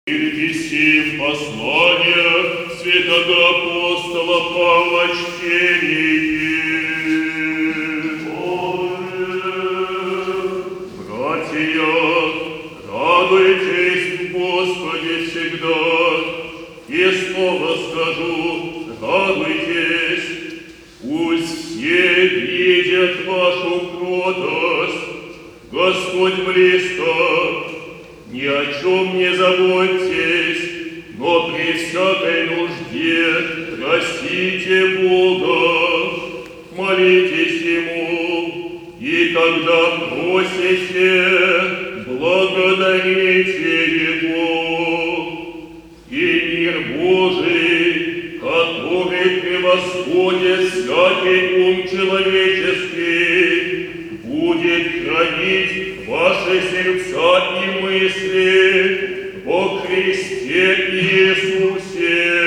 Переписим послания святого апостола Павла чтение. Братья, радуйтесь в Господе всегда, и снова скажу, радуйтесь. Пусть все видят вашу кротость, Господь близко. Ни о чем не заботьтесь, но при всякой нужде просите Бога, молитесь Ему, и когда просите, благодарите Его. И мир Божий, который превосходит всякий ум человеческий, будет хранить ваши сердца и мысли во Христе Иисусе.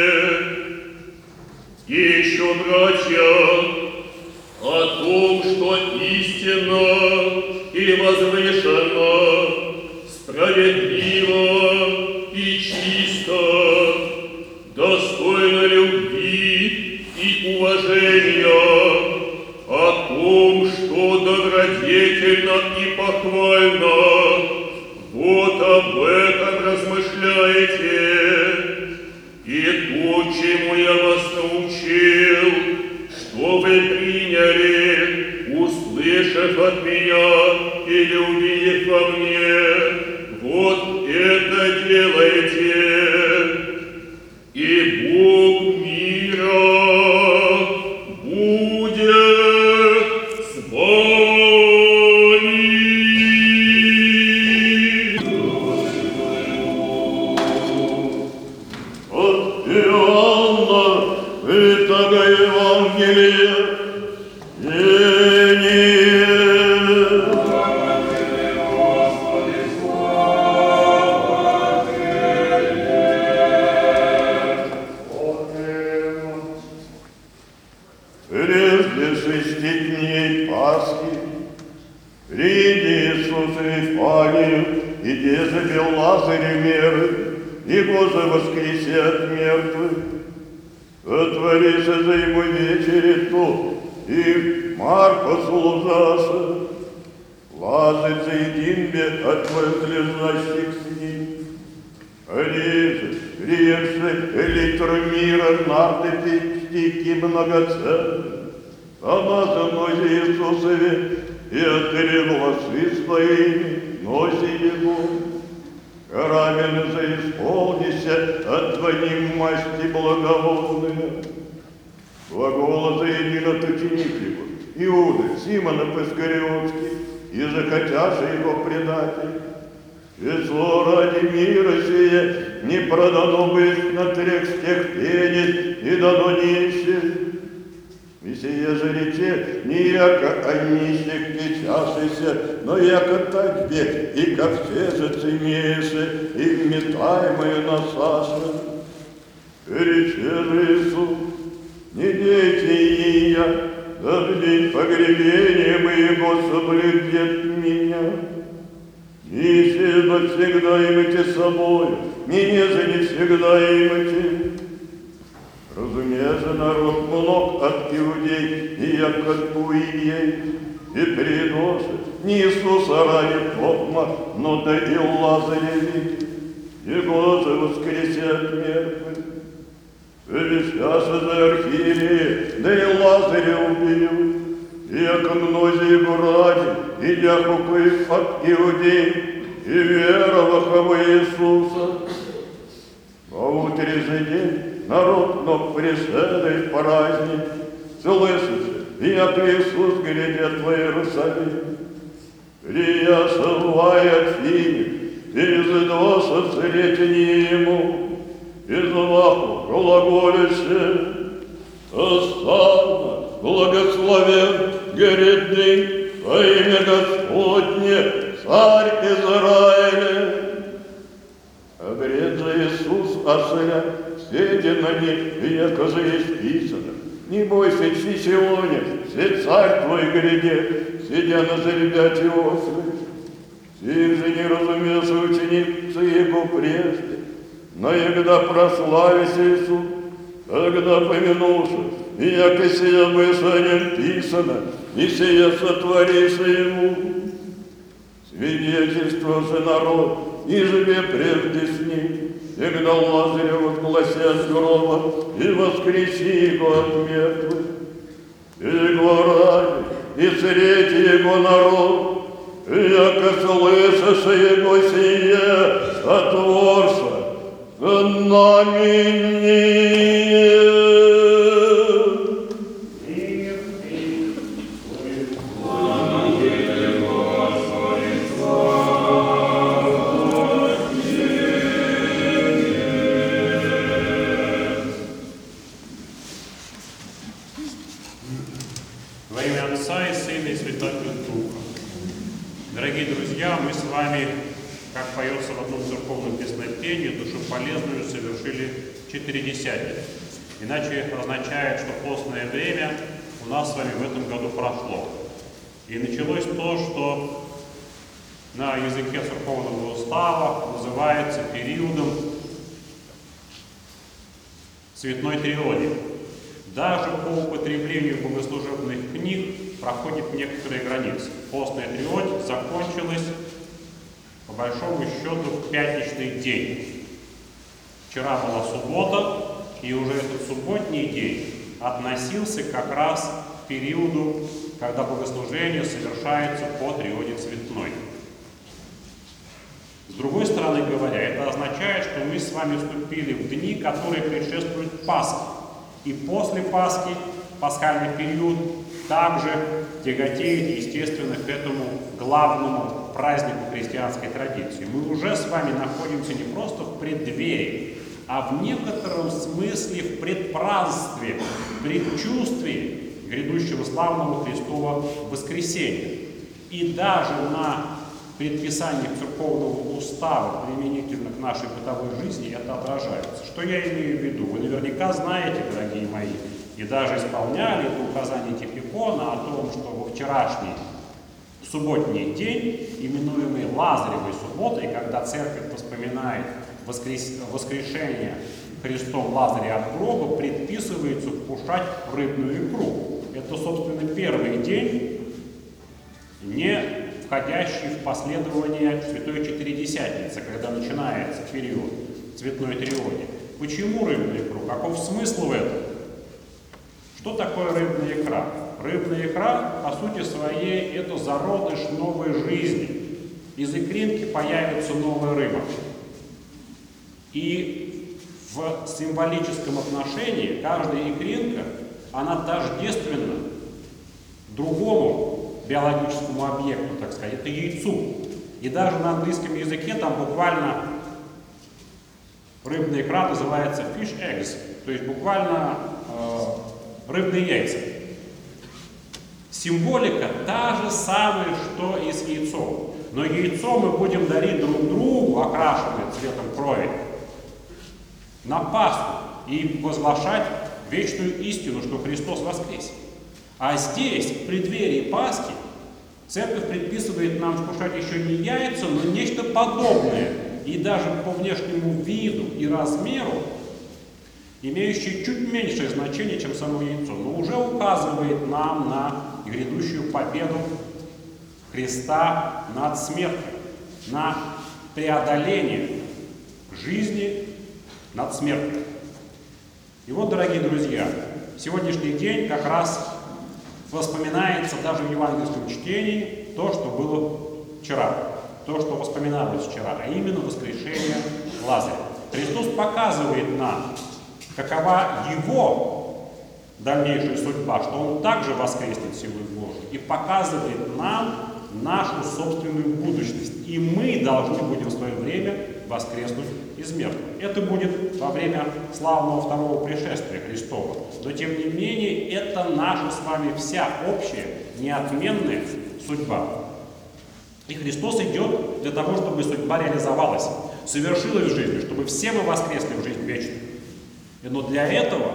И еще, братья, о том, что истинно и возвышенно, справедливо и чисто, достойно любви и уважения, о том, что добродетельно и похвально, вот об этом размышляйте. И то, чему я вас научил, что вы приняли, услышав от меня или увидев во мне, вот это делайте. И Бог мира будет с вами. От Иоанна Святого Евангелия Прежде 6 дней Пасхи приди Иисус в Вифанию, и где забил Лазаря меры, его же воскреси от мертвых. Отворися за ему вечере то, и Марка служаша, Лазарь заедин бе от возлежащих с ним. Они же, приемши элитру мира, нарды пятики многоценны, она за ноги Иисусове, и открыв волосы своими, носи его. Караменно заисполнися от твоей масти благоводная. Глагола заедин от ученик его, Иуда, Симона Пискариотский, и захотяши его предатель. Число ради мира сие не продано быть на трех стехпенец и дано нищим. И сие же рече не яко о нищих кичашися, но яко татьбе и ковчежец имееше, и вметаемую насаша. Рече же Иисус, не дейте и я, да в день погребения моего соблюдет меня. Нищие но всегда имайте с собою, меня же не всегда имайте. Разумеется, народ много от иудей, и як от иудей, и приносит не Иисуса ради токма, но да и Лазаря видит, его же воскресе от мертвых. Совещался за архиерея, да и Лазаря убил, и яко многие его ради, идя купив от иудей, и веровав во Иисуса. А утре же день народ ног приседает в праздник, слышишь, и от Иисус глядят в Иерусалим. Приясывая Финик, из доса сретения ему, из лаху глаголище, «Останно благословен грядный во имя Господне, Царь Израиля». Обред за Иисус осыля, сидя на них, и яко же есть писано. Не бойся, чи сегодня, все царь твой грядет, сидя на заребяте ослы. Сих же не разумелся ученицы его прежде, но егда прославися Иисус, когда помянуша, и яко сия мысль писано, и сия сотворися Ему. Свидетельство же народ, и живе прежде с ним, и когда Лазаря возгласят грома, и воскреси его от мертвых, и его ради, и встрети его народ, и яко слышаша его сие, сотворша с нами. Во имя Отца и Сына и Святого Духа. Дорогие друзья, мы с вами, как поется в одном церковном песнопении, душеполезную совершили Четыредесятницу. Иначе означает, что постное время у нас с вами в этом году прошло. И началось то, что на языке церковного устава называется периодом цветной триоди. Даже по употреблению богослужебных книг проходит некоторые границы. Постная триодия закончилась, по большому счету, в пятничный день. Вчера была суббота, и уже этот субботний день относился как раз к периоду, когда богослужение совершается по триоде цветной. С другой стороны говоря, это означает, что мы с вами вступили в дни, которые предшествуют Пасхе. И после Пасхи, пасхальный период, также тяготеет, естественно, к этому главному празднику христианской традиции. Мы уже с вами находимся не просто в преддверии, а в некотором смысле в предпразднестве, в предчувствии грядущего славного Христова воскресения. И даже на предписаниях церковного устава применительно к нашей бытовой жизни это отражается. Что я имею в виду? Вы наверняка знаете, дорогие мои, и даже исполняли это указание Тихикона о том, что во вчерашний субботний день, именуемый Лазаревой субботой, когда церковь вспоминает воскрешение Христом Лазаря от гроба, предписывается вкушать рыбную икру. Это, собственно, первый день, не входящий в последование Святой Четыредесятницы, когда начинается период цветной триоди. Почему рыбную икру? Каков смысл в этом? Что такое рыбная икра? Рыбная икра, по сути своей, это зародыш новой жизни. Из икринки появится новая рыба. И в символическом отношении каждая икринка, она тождественна другому биологическому объекту, так сказать, это яйцу. И даже на английском языке там буквально рыбная икра называется fish eggs, то есть буквально рыбные яйца. Символика та же самая, что и с яйцом. Но яйцо мы будем дарить друг другу, окрашенное цветом крови, на Пасху и возглашать вечную истину, что Христос воскрес. А здесь, в преддверии Пасхи, церковь предписывает нам вкушать еще не яйца, но нечто подобное, и даже по внешнему виду и размеру, имеющее чуть меньшее значение, чем само яйцо, но уже указывает нам на грядущую победу Христа над смертью, на преодоление жизни над смертью. И вот, дорогие друзья, сегодняшний день как раз вспоминается даже в евангельском чтении то, что было вчера, то, что вспоминалось вчера, а именно воскрешение Лазаря. Христос показывает нам, какова его дальнейшая судьба, что он также воскреснет силой Божией, и показывает нам нашу собственную будущность. И мы должны будем в свое время воскреснуть из мертвых. Это будет во время славного второго пришествия Христова. Но тем не менее, это наша с вами вся общая, неотменная судьба. И Христос идет для того, чтобы судьба реализовалась, совершилась в жизни, чтобы все мы воскресли в жизнь вечную. Но для этого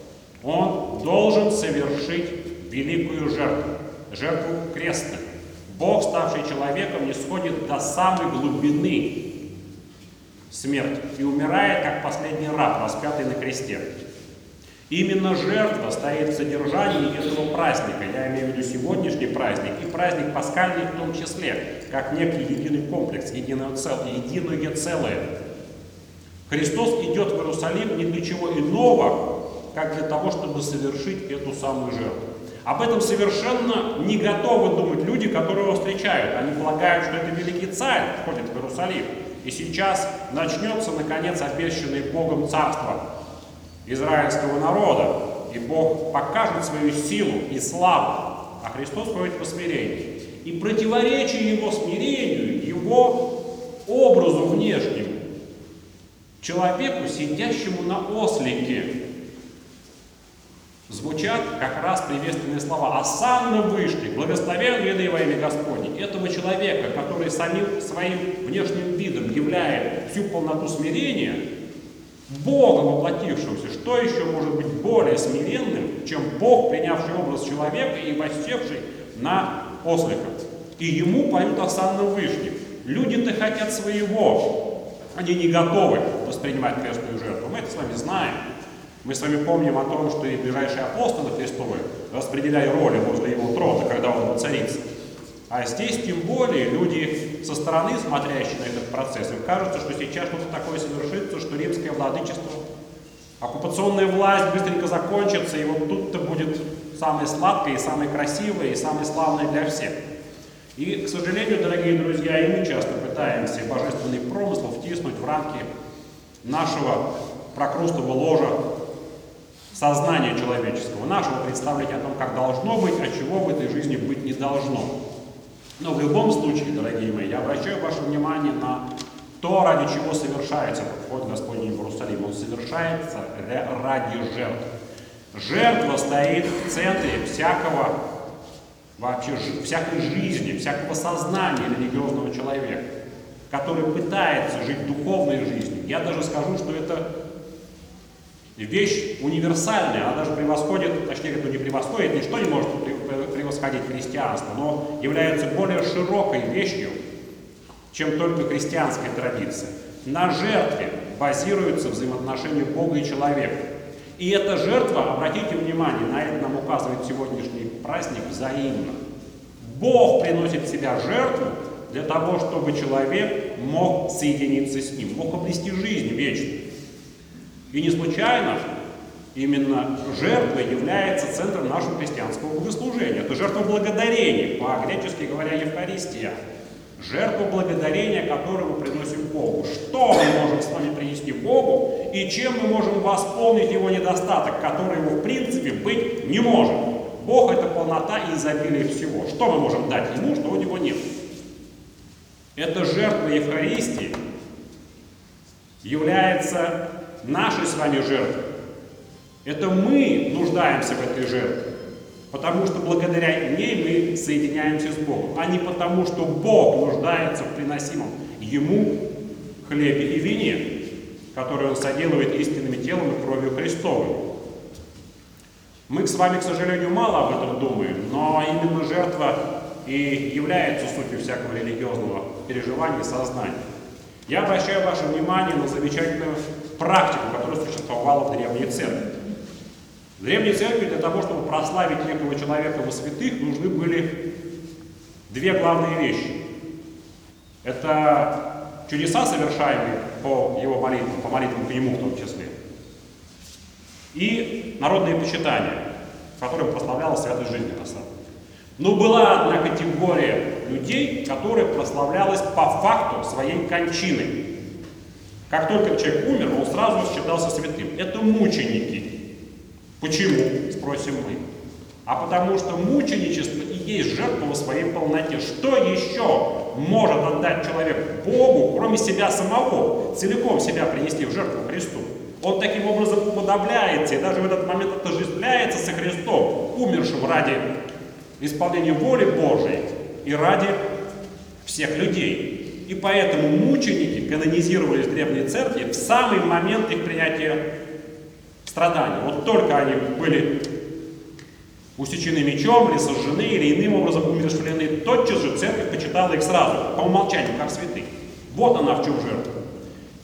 Он должен совершить великую жертву, жертву крестную. Бог, ставший человеком, не сходит до самой глубины смерть и умирает, как последний раб, распятый на кресте. Именно жертва стоит в содержании этого праздника, я имею в виду сегодняшний праздник и праздник пасхальный в том числе, как некий единый комплекс, единое целое. Христос идет в Иерусалим не для чего иного, как для того, чтобы совершить эту самую жертву. Об этом совершенно не готовы думать люди, которые его встречают. Они полагают, что это великий царь входит в Иерусалим. И сейчас начнется, наконец, обещанное Богом царство израильского народа. И Бог покажет свою силу и славу. А Христос ходит по смирению. И противоречие его смирению, его образу внешнему, человеку, сидящему на ослике, звучат как раз приветственные слова. «Осанна Вышний, благословен ведай во имя Господне». Этого человека, который самим своим внешним видом являет всю полноту смирения, Бога воплотившегося, что еще может быть более смиренным, чем Бог, принявший образ человека и воссевший на ослика. И ему поют «Осанна Вышних». Люди-то хотят своего, они не готовы воспринимать крестную жертву. Мы это с вами знаем. Мы с вами помним о том, что и ближайшие апостолы Христовы распределяли роли возле его трона, когда он воцарится. А здесь тем более люди со стороны, смотрящие на этот процесс, им кажется, что сейчас что-то такое совершится, что римское владычество, оккупационная власть быстренько закончится, и вот тут-то будет самое сладкое, и самое красивое, и самое славное для всех. И, к сожалению, дорогие друзья, и мы часто пытаемся божественный промысл втиснуть в рамки нашего прокрустого ложа сознания человеческого, нашего представления о том, как должно быть, а чего в этой жизни быть не должно. Но в любом случае, дорогие мои, я обращаю ваше внимание на то, ради чего совершается вход Господний в Иерусалим. Он совершается ради жертв. Жертва стоит в центре всякой жизни, всякого сознания религиозного человека, который пытается жить духовной жизнью. Я даже скажу, что это вещь универсальная, она даже превосходит, точнее, это не превосходит, ничто не может превосходить христианство, но является более широкой вещью, чем только христианская традиция. На жертве базируются взаимоотношения Бога и человека. И эта жертва, обратите внимание, на это нам указывает сегодняшний праздник, взаимно. Бог приносит себя жертву для того, чтобы человек мог соединиться с Ним, мог обрести жизнь вечную. И не случайно именно жертва является центром нашего христианского богослужения. Это жертва благодарения, по-гречески говоря, Евхаристия. Жертва благодарения, которую мы приносим Богу. Что мы можем с вами принести Богу и чем мы можем восполнить его недостаток, который его в принципе быть не может. Бог — это полнота и изобилие всего. Что мы можем дать ему, что у него нет? Эта жертва Евхаристии является нашей с вами жертвой. Это мы нуждаемся в этой жертве, потому что благодаря ней мы соединяемся с Богом, а не потому, что Бог нуждается в приносимом Ему хлебе и вине, который Он соделывает истинными телом и кровью Христовой. Мы с вами, к сожалению, мало об этом думаем, но именно жертва и является сутью всякого религиозного переживания и сознания. Я обращаю ваше внимание на замечательную практику, которая существовала в Древней Церкви. В Древней Церкви для того, чтобы прославить некого человека во святых, нужны были две главные вещи. Это чудеса, совершаемые по его молитвам, по молитвам к нему в том числе, и народное почитание, в котором прославлялась святость жизни на самом деле. Но была одна категория людей, которая прославлялась по факту своей кончины. Как только человек умер, он сразу считался святым. Это мученики. Почему, спросим мы? А потому что мученичество и есть жертва во своей полноте. Что еще может отдать человек Богу, кроме себя самого, целиком себя принести в жертву Христу? Он таким образом уподобляется и даже в этот момент отождествляется со Христом, умершим ради исполнения воли Божией и ради всех людей. И поэтому мученики канонизировались в Древней Церкви в самый момент их принятия страданий. Вот только они были усечены мечом или сожжены, или иным образом умерщвлены, тотчас же Церковь почитала их сразу, по умолчанию, как святых. Вот она в чем жертва.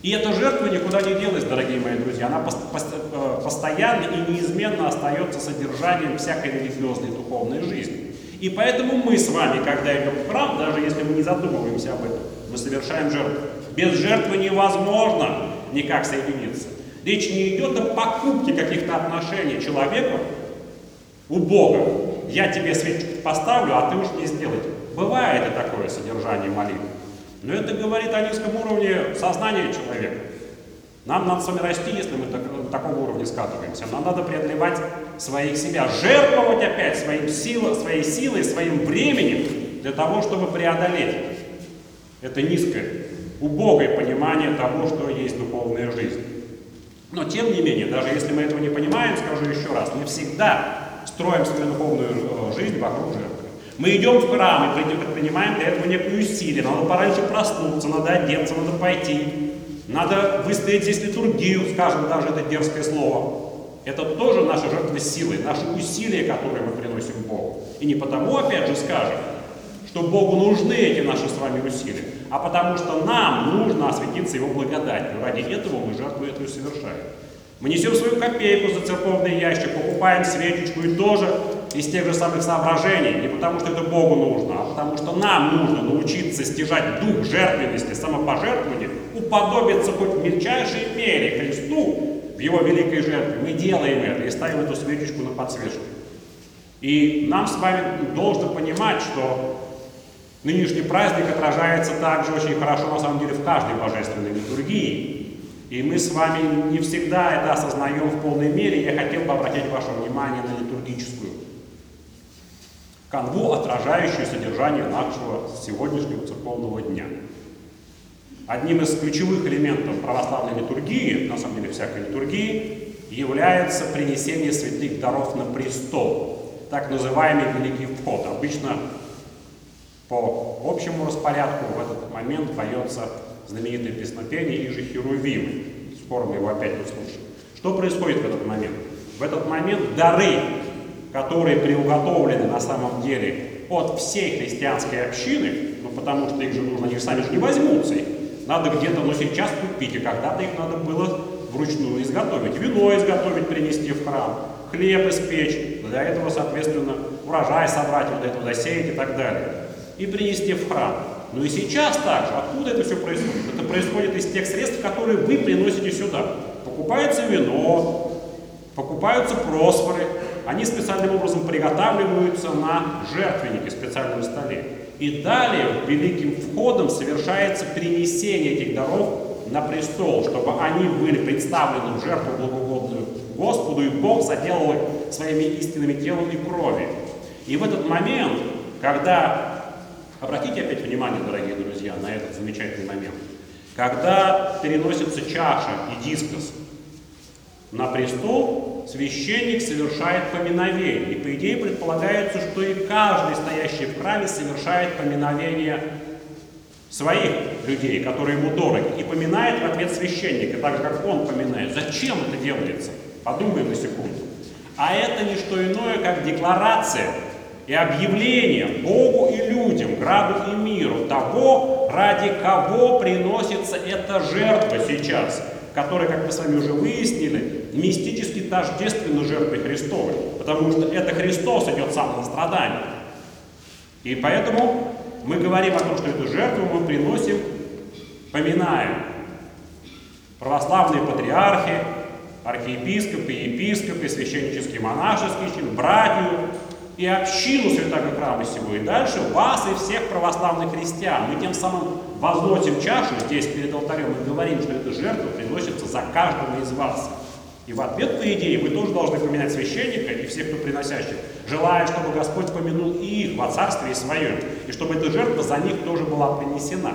И эта жертва никуда не делась, дорогие мои друзья. Она постоянно и неизменно остается содержанием всякой религиозной и духовной жизни. И поэтому мы с вами, когда идем в храм, даже если мы не задумываемся об этом, мы совершаем жертву. Без жертвы невозможно никак соединиться. Речь не идет о покупке каких-то отношений человека у Бога. Я тебе свечку поставлю, а ты уж не сделай. Бывает и такое содержание молитвы. Но это говорит о низком уровне сознания человека. Нам надо с вами расти, если мы до такого уровня скатываемся. Нам надо преодолевать своих себя, жертвовать опять своей силой, своим временем для того, чтобы преодолеть это низкое, убогое понимание того, что есть духовная жизнь. Но тем не менее, даже если мы этого не понимаем, скажу еще раз, мы всегда строим свою духовную жизнь вокруг жертвы. Мы идем в храм и предпринимаем для этого некую усилие. Надо пораньше проснуться, надо одеться, надо пойти. Надо выстоять здесь литургию, скажем даже это дерзкое слово. Это тоже наша жертва силы, наши усилия, которые мы приносим Богу. И не потому, опять же, скажем, что Богу нужны эти наши с вами усилия, а потому что нам нужно осветиться Его благодатью. Ради этого мы жертву эту совершаем. Мы несем свою копейку за церковный ящик, покупаем свечечку и тоже из тех же самых соображений, не потому что это Богу нужно, а потому что нам нужно научиться стяжать дух жертвенности, самопожертвования, уподобиться хоть в мельчайшей мере Христу в Его великой жертве. Мы делаем это и ставим эту свечечку на подсвечник. И нам с вами должно понимать, что нынешний праздник отражается также очень хорошо, на самом деле, в каждой божественной литургии. И мы с вами не всегда это осознаем в полной мере. Я хотел бы обратить ваше внимание на литургическую канву, отражающую содержание нашего сегодняшнего церковного дня. Одним из ключевых элементов православной литургии, на самом деле всякой литургии, является принесение святых даров на престол, так называемый Великий Вход. Обычно по общему распорядку в этот момент поется знаменитое песнопение «И же Херувимы». Скоро мы его опять услышим. Что происходит в этот момент? В этот момент дары, которые приуготовлены на самом деле от всей христианской общины, ну потому что их же нужно, они же сами же не возьмутся, надо где-то, но сейчас купить, и когда-то их надо было вручную изготовить. Вино изготовить, принести в храм, хлеб испечь, для этого, соответственно, урожай собрать, вот это засеять и так далее. И принести в храм. Но и сейчас также. Откуда это все происходит? Это происходит из тех средств, которые вы приносите сюда. Покупается вино, покупаются просфоры, они специальным образом приготавливаются на жертвеннике, специальном столе. И далее великим входом совершается принесение этих даров на престол, чтобы они были представлены в жертву благоугодную Господу, и Бог заделал их своими истинными телом и кровью. И в этот момент, когда... Обратите опять внимание, дорогие друзья, на этот замечательный момент. Когда переносится чаша и дискос на престол, священник совершает поминовение. И по идее предполагается, что и каждый, стоящий в храме, совершает поминовение своих людей, которые ему дороги, и поминает в ответ священника, так же, как он поминает. Зачем это делается? Подумаем на секунду. А это не что иное, как декларация и объявление Богу и людям, граду и миру того, ради кого приносится эта жертва сейчас, которая, как мы с вами уже выяснили, мистически тождественна жертве Христовой, потому что это Христос идет сам на страдания. И поэтому мы говорим о том, что эту жертву мы приносим, поминаем православные патриархи, архиепископы, епископы, священнический монашеский чин, братью и общину Святого Храма сего, и дальше вас и всех православных христиан. Мы тем самым возносим чашу здесь перед алтарем и говорим, что эта жертва приносится за каждого из вас. И в ответ, по идее, вы тоже должны поминать священника и всех, кто приносящих, желая, чтобы Господь помянул и их во царстве своем, и чтобы эта жертва за них тоже была принесена.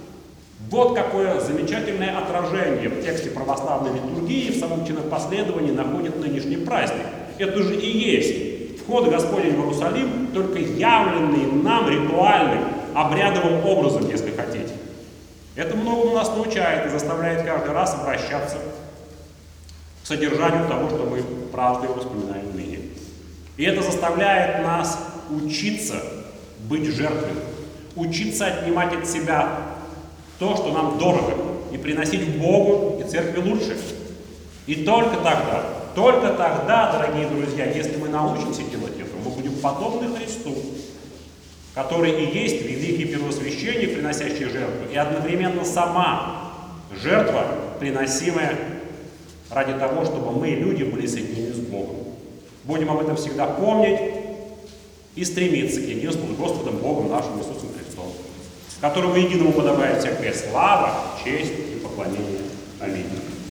Вот какое замечательное отражение в тексте православной литургии в самом чинопоследовании находит нынешний праздник. Это же и есть вход Господень в Иерусалим, только явленный нам ритуальным, обрядовым образом, если хотите. Это многому нас научает и заставляет каждый раз обращаться к содержанию того, что мы правдой вспоминаем ныне. И это заставляет нас учиться быть жертвенным, учиться отнимать от себя то, что нам дорого. и приносить Богу и церкви лучше. И только тогда, дорогие друзья, если мы научимся делать это, мы будем подобны Христу, который и есть великий первосвященник, приносящий жертву, и одновременно сама жертва, приносимая ради того, чтобы мы, люди, были соединены с Богом. Будем об этом всегда помнить и стремиться к единству с Господом Богом нашим Иисусом Христом, которому единому подобает всякая слава, честь и поклонение. Аминь.